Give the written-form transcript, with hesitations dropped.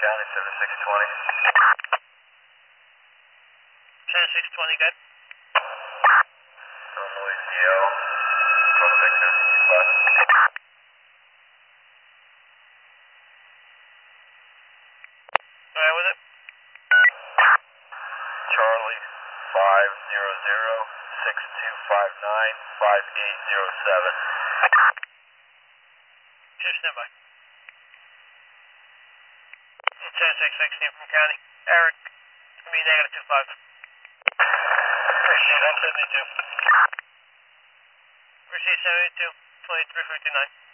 County, 7620. 7620, good. Illinois CL, Pro Victor, 25. Alright, with it? Charlie, 500-6259-5807. Just stand by. 7616 from County. Eric, it's going to be -25. Receive 172. Receive 72, 2359.